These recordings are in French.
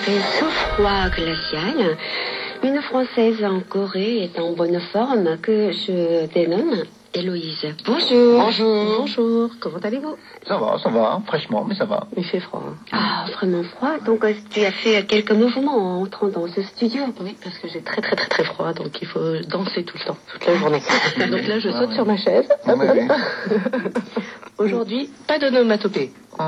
fait ce froid glacial, une Française en Corée est en bonne forme que je dénomme Héloïse. Bonjour. Bonjour. Bonjour, comment allez-vous? Ça va, fraîchement, mais ça va. Il fait froid. Hein. Ah, vraiment froid. Donc tu as fait quelques mouvements en entrant dans ce studio. Oui, parce que j'ai très froid, donc il faut danser tout le temps, toute la journée. Donc là, je saute sur ma chaise. Oui. Aujourd'hui, pas d'onomatopée.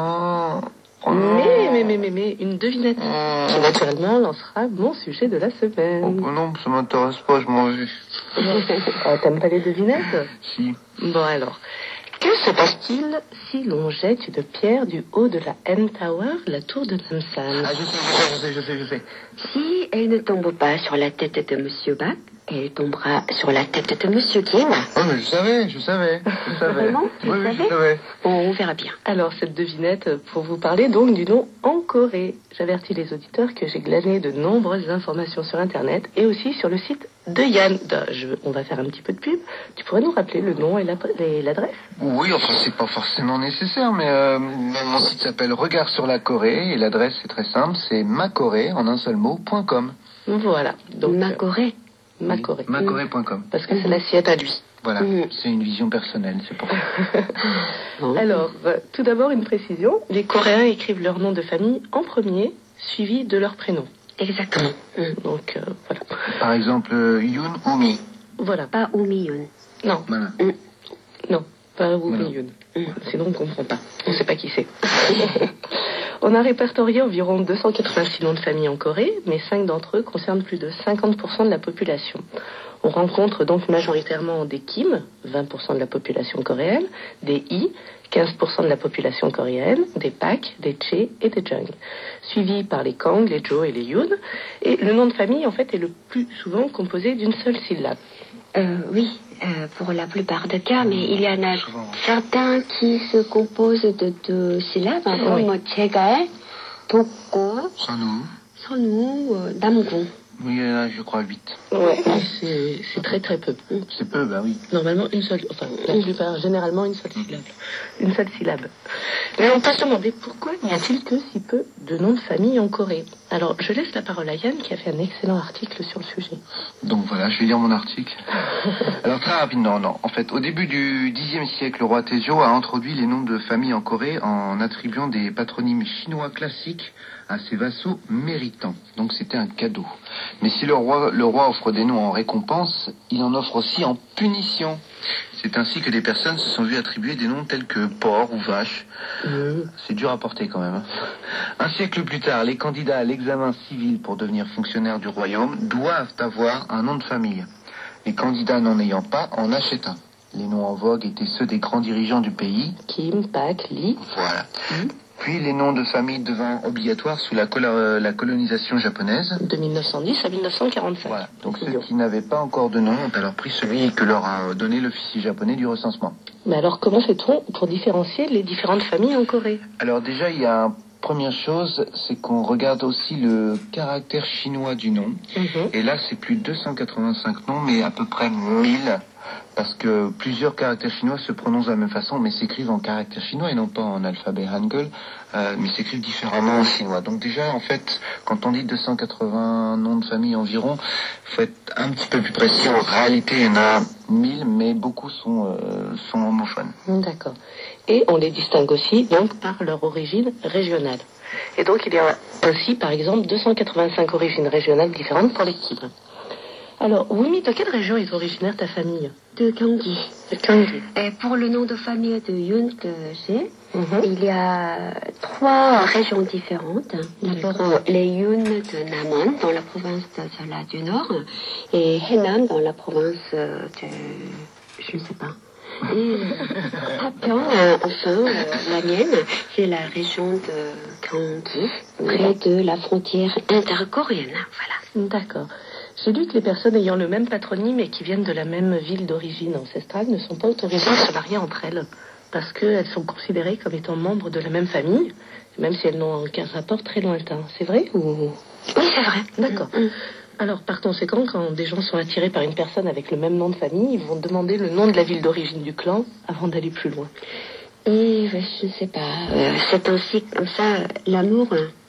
Mais une devinette qui naturellement lancera mon sujet de la semaine. Oh, non, ça m'intéresse pas, je m'en vais. T'aimes pas les devinettes? Si. Bon alors, que se passe-t-il si l'on jette une pierre du haut de la M-Tower, la tour de Namsan? Ah, je sais. Si elle ne tombe pas sur la tête de Monsieur Bach, elle tombera sur la tête de Monsieur Kim. Oh, mais je savais. Vraiment? Oui, je savais. On verra bien. Alors, cette devinette, pour vous parler donc du nom en Corée. J'avertis les auditeurs que j'ai glané de nombreuses informations sur Internet et aussi sur le site de Yann. On va faire un petit peu de pub. Tu pourrais nous rappeler le nom et l'adresse? Oui, enfin, c'est pas forcément nécessaire, mais mon site s'appelle Regard sur la Corée et l'adresse est très simple, c'est macorée, en un seul mot, .com. Voilà. Donc, Macorée. Macorée. Macorée.com. Parce que c'est la sienne à lui. Voilà, c'est une vision personnelle, c'est pour ça. Alors, tout d'abord, une précision. Les Coréens écrivent leur nom de famille en premier, suivi de leur prénom. Exactement. Donc, voilà. Par exemple, Yoon ou Mi. Voilà. Pas Oumi-yoon. Non. Voilà. Non, pas Woo-Mi-yoon. Sinon, on ne comprend pas. On ne sait pas qui c'est. On a répertorié environ 286 noms de famille en Corée, mais 5 d'entre eux concernent plus de 50% de la population. On rencontre donc majoritairement des Kim, 20% de la population coréenne, des I, 15% de la population coréenne, des Pak, des Che et des Jung, suivis par les Kang, les Jo et les Yoon. Et le nom de famille, en fait, est le plus souvent composé d'une seule syllabe. Oui, pour la plupart des cas, mais il y en a certains qui se composent de 2 syllabes, comme Chegae, Dokgo, Sonu, Namgung. Oui, là, je crois 8. Ouais, c'est très peu. C'est peu, bah oui. Normalement, une seule, enfin, la plupart, généralement, une seule syllabe. Une seule syllabe. Mais on peut se demander pourquoi n'y a-t-il que si peu de noms de famille en Corée. Alors, je laisse la parole à Yann qui a fait un excellent article sur le sujet. Donc voilà, je vais lire mon article. Alors très rapidement, non. En fait, au début du Xe siècle, le roi Taejo a introduit les noms de famille en Corée en attribuant des patronymes chinois classiques à ses vassaux méritants. Donc c'était un cadeau. Mais si le roi offre des noms en récompense, il en offre aussi en punition. C'est ainsi que des personnes se sont vues attribuer des noms tels que porc ou vache. C'est dur à porter quand même. Un siècle plus tard, les candidats à l'examen civil pour devenir fonctionnaires du royaume doivent avoir un nom de famille. Les candidats n'en ayant pas en achètent un. Les noms en vogue étaient ceux des grands dirigeants du pays. Kim, Pak, Lee. Voilà. Puis les noms de famille devinrent obligatoires sous la colonisation japonaise. De 1910 à 1945. Voilà. Donc ceux qui n'avaient pas encore de nom ont alors pris celui que leur a donné l'officier japonais du recensement. Mais alors comment fait-on pour différencier les différentes familles en Corée? Alors déjà, il y a première chose, c'est qu'on regarde aussi le caractère chinois du nom. Et là, c'est plus de 285 noms, mais à peu près 1000. Parce que plusieurs caractères chinois se prononcent de la même façon, mais s'écrivent en caractères chinois et non pas en alphabet Hangul, mais s'écrivent différemment en chinois. Donc déjà, en fait, quand on dit 280 noms de famille environ, il faut être un petit peu plus précis. En réalité, il y en a 1000, mais beaucoup sont homophones. D'accord. Et on les distingue aussi donc par leur origine régionale. Et donc il y a ainsi, par exemple, 285 origines régionales différentes pour les Kim. Alors, Wumi, de quelle région est originaire ta famille? De Gyeonggi. De Gyeonggi. Et pour le nom de famille de Yoon que j'ai, il y a 3 régions différentes. D'abord, les Yoon de Namon, dans la province de Jeolla du Nord, et Haenan, dans la province de... je ne sais pas. Et Papyeong, enfin, la mienne, c'est la région de Gyeonggi, près de la frontière intercoréenne. Voilà. D'accord. J'ai lu que les personnes ayant le même patronyme et qui viennent de la même ville d'origine ancestrale ne sont pas autorisées à se marier entre elles, parce qu'elles sont considérées comme étant membres de la même famille, même si elles n'ont aucun rapport très lointain. C'est vrai ou... Oui, c'est vrai. D'accord. Alors, par conséquent, quand des gens sont attirés par une personne avec le même nom de famille, ils vont demander le nom de la ville d'origine du clan avant d'aller plus loin. Et je ne sais pas, c'est ainsi comme ça, l'amour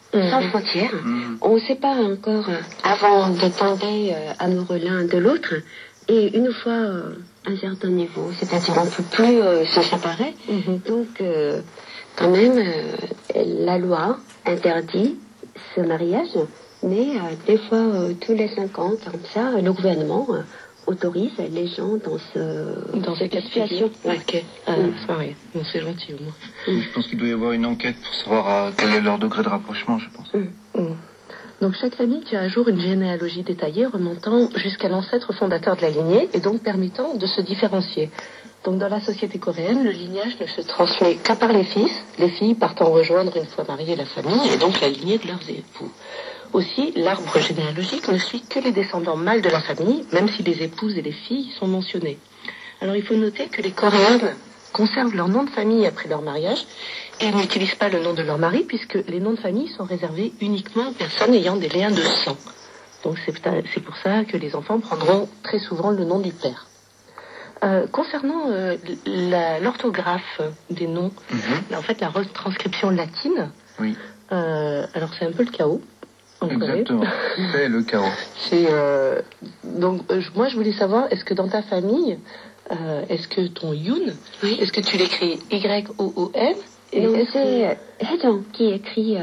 sans frontières. On ne sait pas encore, avant de tomber amoureux l'un de l'autre, et une fois à un certain niveau, c'est-à-dire on ne peut plus se séparer. Donc, quand même, la loi interdit ce mariage, mais des fois, tous les 5 ans, comme ça, le gouvernement autorise les gens dans cette situation. Ok, c'est gentil au moins. Je pense qu'il doit y avoir une enquête pour savoir quel est leur degré de rapprochement, je pense. Donc chaque famille tient à jour une généalogie détaillée remontant jusqu'à l'ancêtre fondateur de la lignée et donc permettant de se différencier. Donc dans la société coréenne, le lignage ne se transmet qu'à par les fils, les filles partant rejoindre une fois mariées la famille et donc la lignée de leurs époux. Aussi, l'arbre généalogique ne suit que les descendants mâles de la famille, même si les épouses et les filles sont mentionnées. Alors il faut noter que les Coréennes conservent leur nom de famille après leur mariage et n'utilisent pas le nom de leur mari puisque les noms de famille sont réservés uniquement aux personnes ayant des liens de sang. Donc c'est pour ça que les enfants prendront très souvent le nom du père. Concernant l'orthographe des noms, en fait la retranscription latine, alors c'est un peu le chaos. Exactement, c'est le chaos. Donc moi je voulais savoir, est-ce que dans ta famille, est-ce que ton Yoon, est-ce que tu l'écris Y-O-O-N? Non, c'est Hedon qui écrit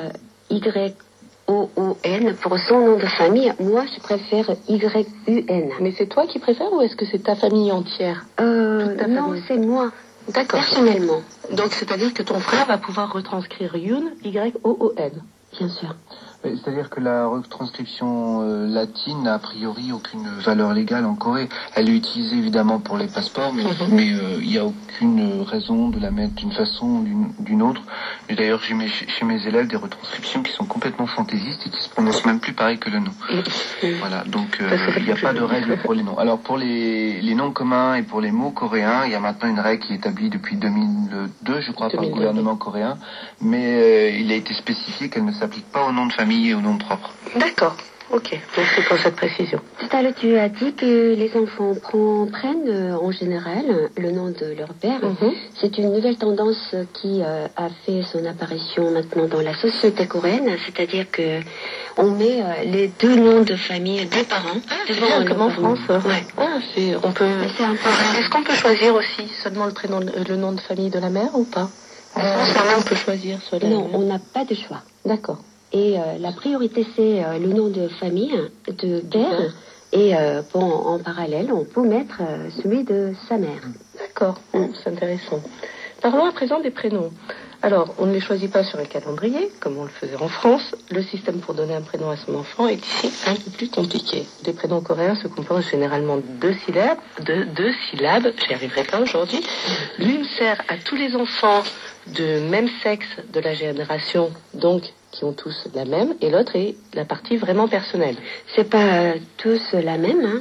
Y-O-O-N pour son nom de famille. Moi, je préfère Y-U-N. Mais c'est toi qui préfères ou est-ce que c'est ta famille entière? Non, c'est moi. D'accord. Personnellement. Donc, c'est-à-dire que ton frère va pouvoir retranscrire Yoon, Y-O-O-N. Bien sûr. C'est-à-dire que la retranscription latine n'a a priori aucune valeur légale en Corée. Elle est utilisée évidemment pour les passeports, mais il n'y a aucune raison de la mettre d'une façon ou d'une autre. Et d'ailleurs, j'ai chez mes élèves des retranscriptions qui sont complètement fantaisistes et qui se prononcent même plus pareil que le nom. Voilà, donc il n'y a pas de règle pour les noms. Alors pour les noms communs et pour les mots coréens, il y a maintenant une règle qui est établie depuis 2002, je crois, par le gouvernement coréen, mais il a été spécifié qu'elle ne s'applique pas aux noms de famille et au nom propre. D'accord, ok. Donc c'est pour cette précision. Tout à l'heure, tu as dit que les enfants prennent en général le nom de leur père. C'est une nouvelle tendance qui a fait son apparition maintenant dans la société coréenne, c'est-à-dire que on met les 2 noms de famille des parents devant comme en France. On peut. Est-ce qu'on peut choisir aussi seulement le nom de famille de la mère ou pas? En France, on peut choisir soit Non, on n'a pas de choix. D'accord. Et la priorité, c'est le nom de famille, de père. Et en parallèle, on peut mettre celui de sa mère. D'accord, c'est intéressant. Parlons à présent des prénoms. Alors, on ne les choisit pas sur un calendrier, comme on le faisait en France. Le système pour donner un prénom à son enfant est ici un peu plus compliqué. Les prénoms coréens se composent généralement de 2 syllabes, j'y arriverai pas aujourd'hui. L'une sert à tous les enfants de même sexe de la génération, donc qui ont tous la même, et l'autre est la partie vraiment personnelle. C'est pas tous la même, hein.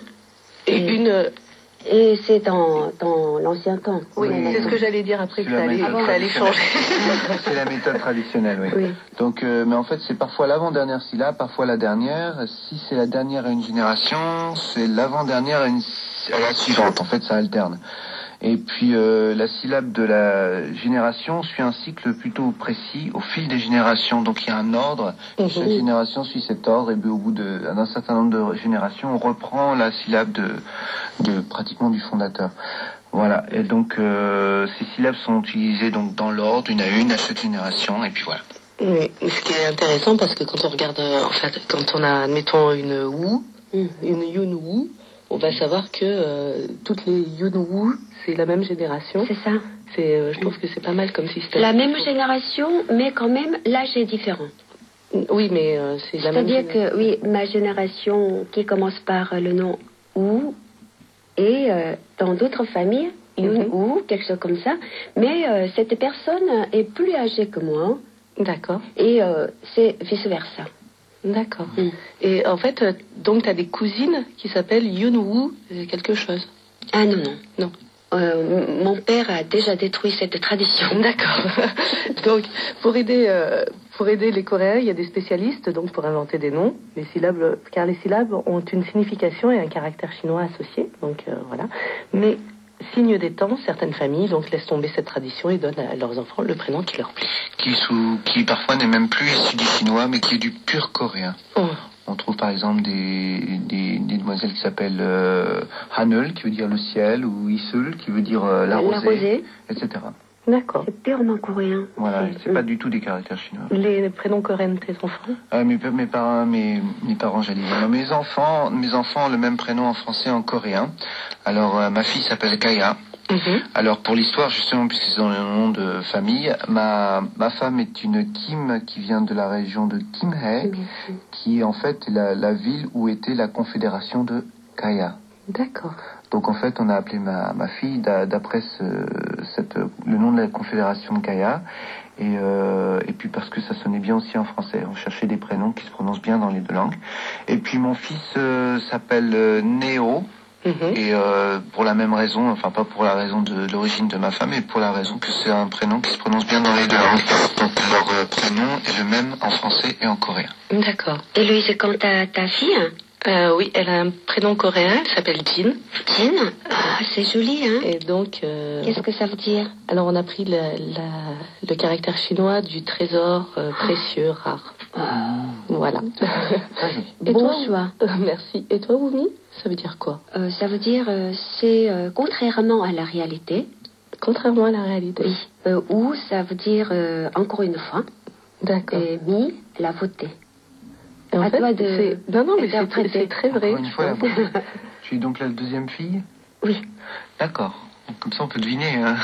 Et c'est dans l'ancien temps. Oui, c'est ce que j'allais dire après, que ça allait changer. C'est la méthode traditionnelle, oui. Donc, mais en fait, c'est parfois l'avant-dernière syllabe, parfois la dernière. Si c'est la dernière à une génération, c'est l'avant-dernière à la suivante. En fait, ça alterne. Et puis, la syllabe de la génération suit un cycle plutôt précis au fil des générations. Donc, il y a un ordre. Et chaque génération suit cet ordre. Et puis, au bout d'un certain nombre de générations, on reprend la syllabe de pratiquement du fondateur. Voilà. Et donc, ces syllabes sont utilisées donc dans l'ordre, une à chaque génération. Et puis voilà. Oui, ce qui est intéressant parce que quand on regarde, quand on a, admettons, une Yoon-woo, on va savoir que toutes les Yoon-woo, c'est la même génération. C'est ça. Je trouve que c'est pas mal comme système. La même génération, mais quand même, l'âge est différent. Oui, mais c'est la même génération. C'est-à-dire que, oui, ma génération qui commence par le nom Woo, et dans d'autres familles, Yoon-woo, quelque chose comme ça, mais cette personne est plus âgée que moi. D'accord. Et c'est vice-versa. D'accord. Et en fait, donc tu as des cousines qui s'appellent Yoon-woo quelque chose. Ah non. Non. Mon père a déjà détruit cette tradition. D'accord. Donc, pour aider les Coréens, il y a des spécialistes donc pour inventer des noms, car les syllabes ont une signification et un caractère chinois associé. Donc voilà. Mais signe des temps, certaines familles donc laissent tomber cette tradition et donnent à leurs enfants le prénom qui leur plaît. Qui parfois n'est même plus issu du chinois, mais qui est du pur coréen. Oh. On trouve par exemple des demoiselles qui s'appellent Hanul, qui veut dire le ciel, ou Isul, qui veut dire la rosée, etc. D'accord. C'est purement coréen. Voilà, c'est pas du tout des caractères chinois. Les prénoms coréens de tes enfants? Mes parents, j'allais dire. Mes enfants ont le même prénom en français et en coréen. Alors, ma fille s'appelle Kaya. Alors, pour l'histoire, justement, puisque c'est dans le nom de famille, ma femme est une Kim qui vient de la région de Kimhae, qui est en fait la ville où était la confédération de Kaya. D'accord. Donc en fait, on a appelé ma fille d'après le nom de la confédération de Kaya, et puis parce que ça sonnait bien aussi en français. On cherchait des prénoms qui se prononcent bien dans les deux langues. Et puis mon fils s'appelle Néo, et pour la même raison, enfin pas pour la raison de l'origine de ma femme, mais pour la raison que c'est un prénom qui se prononce bien dans les deux langues. Donc leur prénom est le même en français et en coréen. D'accord. Et Louise, quant à ta fille? Oui, elle a un prénom coréen, elle s'appelle Jin. Jin? Ah, c'est joli, hein? Et donc... Qu'est-ce que ça veut dire? Alors, on a pris le caractère chinois du trésor précieux, rare. Voilà. Et Bon toi, choix. Merci. Et toi, Wumi, ça veut dire quoi? Ça veut dire, c'est contrairement à la réalité. Contrairement à la réalité? Oui. Ou ça veut dire, encore une fois. D'accord. Et mi, la beauté. Et en fait, toi de... Non, mais c'est très vrai. Encore une fois, tu es donc la deuxième fille? Oui. D'accord. Comme ça, on peut deviner. Hein.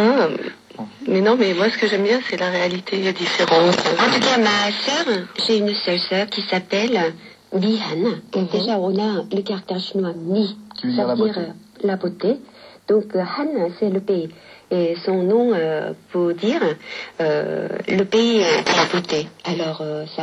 Mais non, mais moi, ce que j'aime bien, c'est la réalité différente. En tout cas, ma sœur, j'ai une seule sœur qui s'appelle Bihan. Déjà, on a le caractère chinois Mi, qui veut ça dire veut dire la beauté. Donc, Han, c'est le pays. Et son nom pour dire le pays de la beauté. Alors,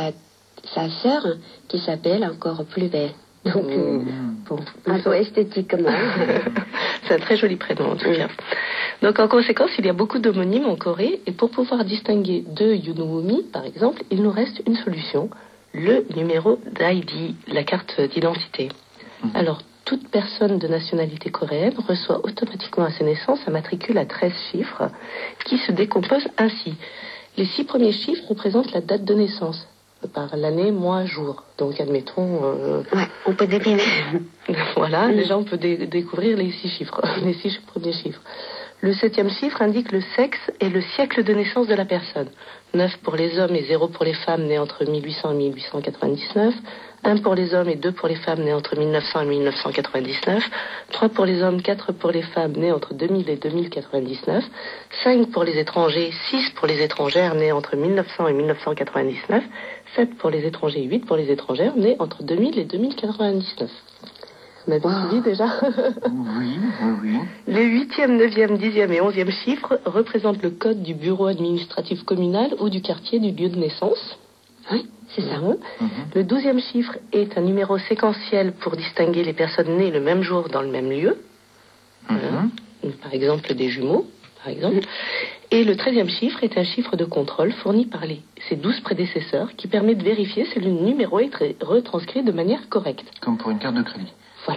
sa sœur qui s'appelle encore plus belle. Donc, plutôt esthétiquement. C'est un très joli prénom, en tout cas. Donc, en conséquence, il y a beaucoup d'homonymes en Corée. Et pour pouvoir distinguer deux Yunuwumi, par exemple, il nous reste une solution. Le numéro d'ID, la carte d'identité. Alors, toute personne de nationalité coréenne reçoit automatiquement à sa naissance un matricule à 13 chiffres qui se décompose ainsi. Les 6 premiers chiffres représentent la date de naissance. Par l'année, mois, jour. Donc, admettons... Ouais, on peut deviner. Voilà, déjà, on peut découvrir les 6 chiffres, les 6 premiers chiffres. Le 7e chiffre indique le sexe et le siècle de naissance de la personne. 9 pour les hommes et 0 pour les femmes nées entre 1800 et 1899. 1 pour les hommes et 2 pour les femmes nées entre 1900 et 1999. 3 pour les hommes, 4 pour les femmes nées entre 2000 et 2099. 5 pour les étrangers, 6 pour les étrangères nées entre 1900 et 1999. 7 pour les étrangers, 8 pour les étrangères nées entre 2000 et 2099. On a décidé déjà. Oui. Les 8e, 9e, 10e et 11e chiffres représentent le code du bureau administratif communal ou du quartier du lieu de naissance. Oui, c'est ça. Le 12e chiffre est un numéro séquentiel pour distinguer les personnes nées le même jour dans le même lieu. Par exemple, des jumeaux, par exemple. Et le 13e chiffre est un chiffre de contrôle fourni par ses 12 prédécesseurs qui permet de vérifier si le numéro est retranscrit de manière correcte. Comme pour une carte de crédit. Voilà.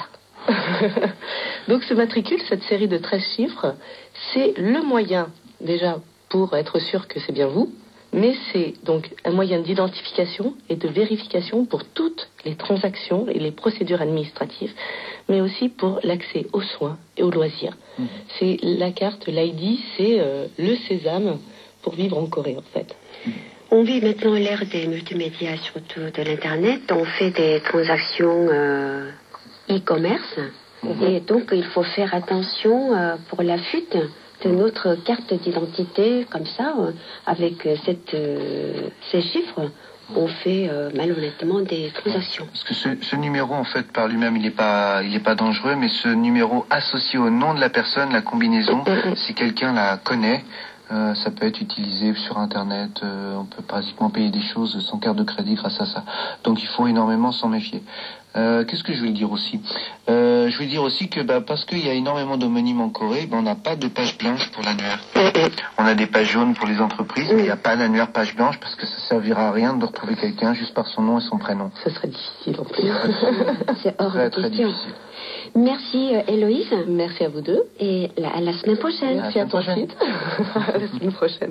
Donc ce matricule, cette série de 13 chiffres, c'est le moyen, déjà, pour être sûr que c'est bien vous, mais c'est donc un moyen d'identification et de vérification pour toutes les transactions et les procédures administratives, mais aussi pour l'accès aux soins et aux loisirs. C'est la carte, l'ID, c'est le sésame pour vivre en Corée, en fait. On vit maintenant l'ère des multimédias, surtout de l'Internet. On fait des transactions e-commerce. Et donc, il faut faire attention pour la fuite de notre carte d'identité, comme ça, avec ces chiffres. On fait malhonnêtement des transactions. Parce que ce numéro, en fait, par lui-même, il est pas dangereux, mais ce numéro associé au nom de la personne, la combinaison, si quelqu'un la connaît, ça peut être utilisé sur Internet. On peut pratiquement payer des choses sans carte de crédit grâce à ça. Donc, il faut énormément s'en méfier. Qu'est-ce que je voulais dire aussi Je voulais dire aussi que parce qu'il y a énormément d'homonymes en Corée, on n'a pas de page blanche pour l'annuaire. On a des pages jaunes pour les entreprises, mais il n'y a pas d'annuaire page blanche parce que ça servira à rien de retrouver quelqu'un juste par son nom et son prénom. Ce serait difficile en plus. C'est hors de Très question. difficile. Merci Héloïse. Merci à vous deux. Et à la semaine prochaine. Merci à toi aussi. À la semaine prochaine.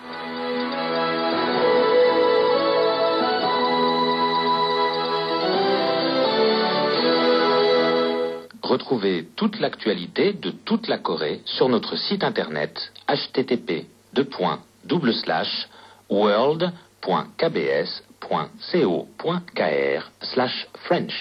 Retrouvez toute l'actualité de toute la Corée sur notre site internet http://world.kbs.co.kr/French.